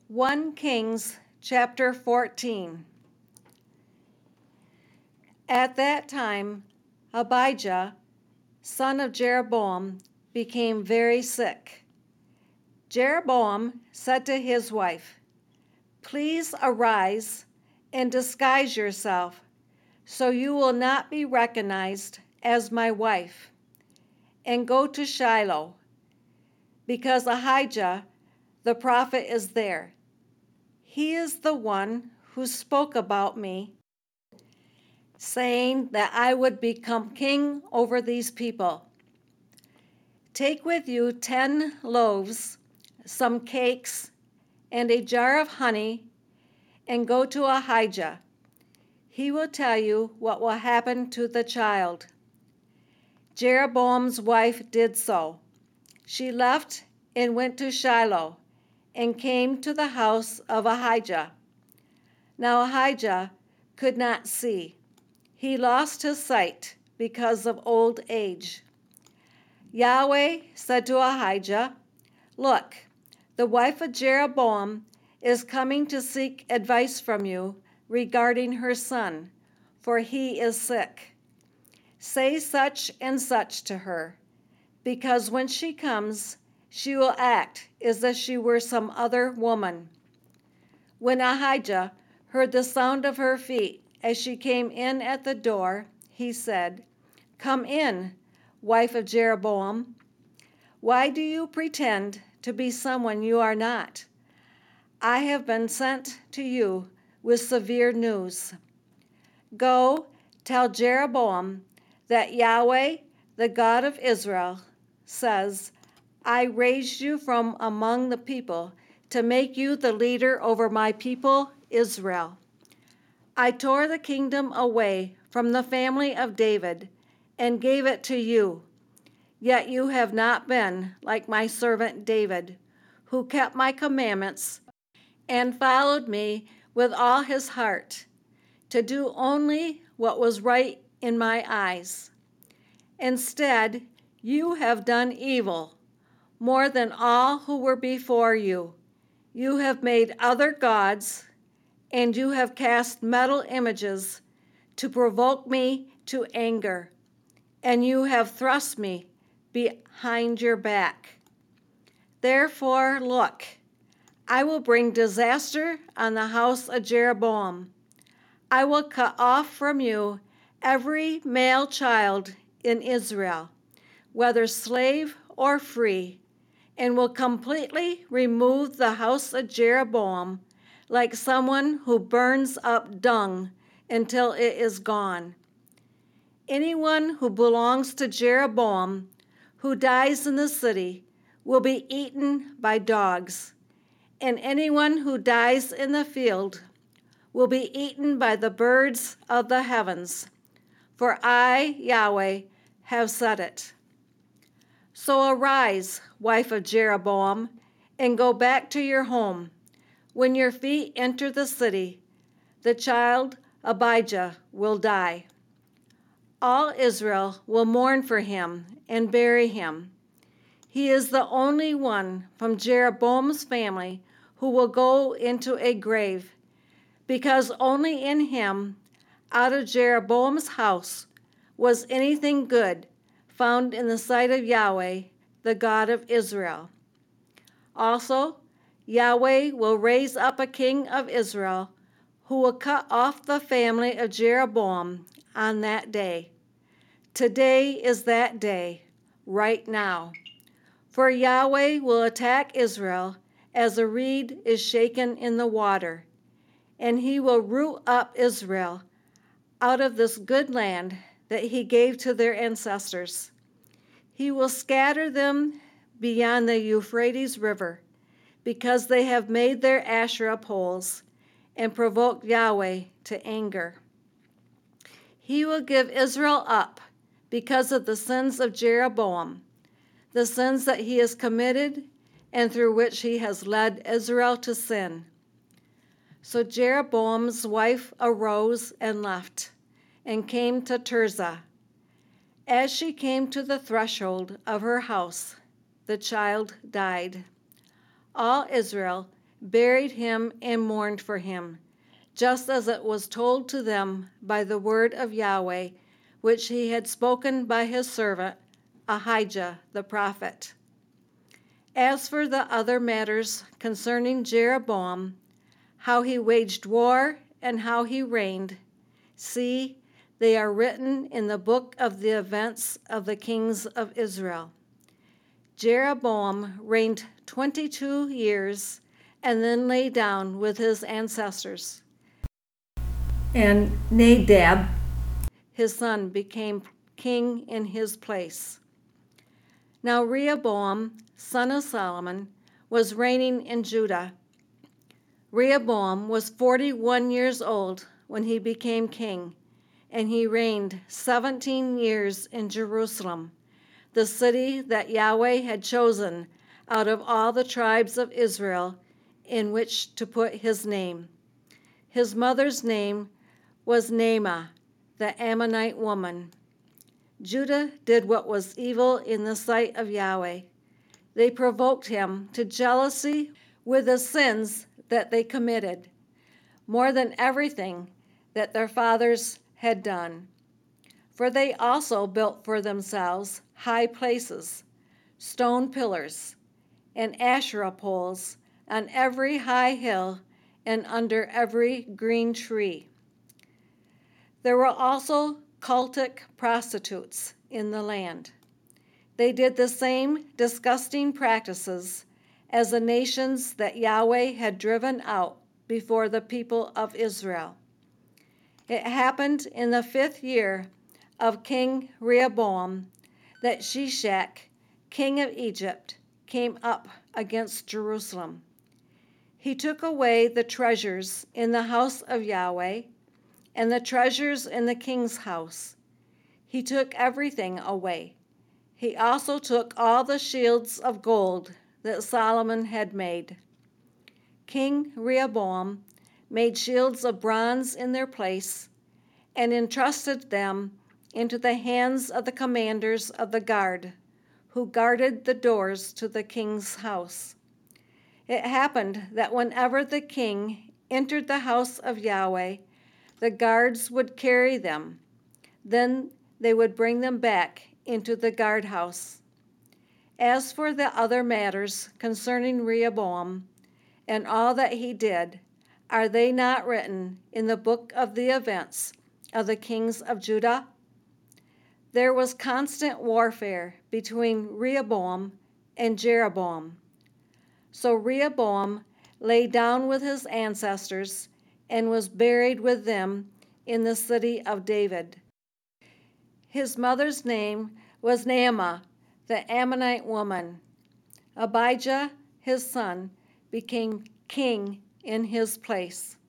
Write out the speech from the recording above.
1 Kings chapter 14. At that time, Abijah, son of Jeroboam, became very sick. Jeroboam said to his wife, "Please arise and disguise yourself, so you will not be recognized as my wife, and go to Shiloh, because Ahijah the prophet is there. He is the one who spoke about me, saying that I would become king over these people. Take with you 10 loaves, some cakes, and a jar of honey, and go to Ahijah. He will tell you what will happen to the child." Jeroboam's wife did so. She left and went to Shiloh, and came to the house of Ahijah. Now Ahijah could not see. He lost his sight because of old age. Yahweh said to Ahijah, "Look, the wife of Jeroboam is coming to seek advice from you regarding her son, for he is sick. Say such and such to her, because when she comes, she will act as if she were some other woman." When Ahijah heard the sound of her feet as she came in at the door, he said, "Come in, wife of Jeroboam. Why do you pretend to be someone you are not? I have been sent to you with severe news. Go, tell Jeroboam that Yahweh, the God of Israel, says, I raised you from among the people to make you the leader over my people Israel. I tore the kingdom away from the family of David and gave it to you. Yet you have not been like my servant David, who kept my commandments and followed me with all his heart, to do only what was right in my eyes. Instead, you have done evil, more than all who were before you. You have made other gods, and you have cast metal images to provoke me to anger, and you have thrust me behind your back. Therefore, look, I will bring disaster on the house of Jeroboam. I will cut off from you every male child in Israel, whether slave or free, and will completely remove the house of Jeroboam like someone who burns up dung until it is gone. Anyone who belongs to Jeroboam who dies in the city will be eaten by dogs, and anyone who dies in the field will be eaten by the birds of the heavens, for I, Yahweh, have said it. So arise, wife of Jeroboam, and go back to your home. When your feet enter the city, the child Abijah will die. All Israel will mourn for him and bury him. He is the only one from Jeroboam's family who will go into a grave, because only in him, out of Jeroboam's house, was anything good found in the sight of Yahweh, the God of Israel. Also, Yahweh will raise up a king of Israel who will cut off the family of Jeroboam on that day. Today is that day, right now. For Yahweh will attack Israel as a reed is shaken in the water, and he will root up Israel out of this good land that he gave to their ancestors. He will scatter them beyond the Euphrates River, because they have made their Asherah poles and provoked Yahweh to anger. He will give Israel up because of the sins of Jeroboam, the sins that he has committed and through which he has led Israel to sin. So Jeroboam's wife arose and left, and came to Tirzah. As she came to the threshold of her house, the child died. All Israel buried him, and mourned for him, just as it was told to them by the word of Yahweh, which he had spoken by his servant Ahijah the prophet. As for the other matters concerning Jeroboam, how he waged war and how he reigned, see, they are written in the book of the events of the kings of Israel. Jeroboam reigned 22 years and then lay down with his ancestors. And Nadab, his son, became king in his place. Now Rehoboam, son of Solomon, was reigning in Judah. Rehoboam was 41 years old when he became king, and he reigned 17 years in Jerusalem, the city that Yahweh had chosen out of all the tribes of Israel in which to put his name. His mother's name was Naamah, the Ammonite woman. Judah did what was evil in the sight of Yahweh. They provoked him to jealousy with the sins that they committed, more than everything that their fathers had done. For they also built for themselves high places, stone pillars, and Asherah poles on every high hill and under every green tree. There were also cultic prostitutes in the land. They did the same disgusting practices as the nations that Yahweh had driven out before the people of Israel. It happened in the 5th year of King Rehoboam that Shishak, king of Egypt, came up against Jerusalem. He took away the treasures in the house of Yahweh and the treasures in the king's house. He took everything away. He also took all the shields of gold that Solomon had made. King Rehoboam made shields of bronze in their place and entrusted them into the hands of the commanders of the guard, who guarded the doors to the king's house. It happened that whenever the king entered the house of Yahweh, the guards would carry them. Then they would bring them back into the guardhouse. As for the other matters concerning Rehoboam and all that he did, are they not written in the book of the events of the kings of Judah? There was constant warfare between Rehoboam and Jeroboam. So Rehoboam lay down with his ancestors and was buried with them in the city of David. His mother's name was Naamah, the Ammonite woman. Abijah, his son, became king in his place.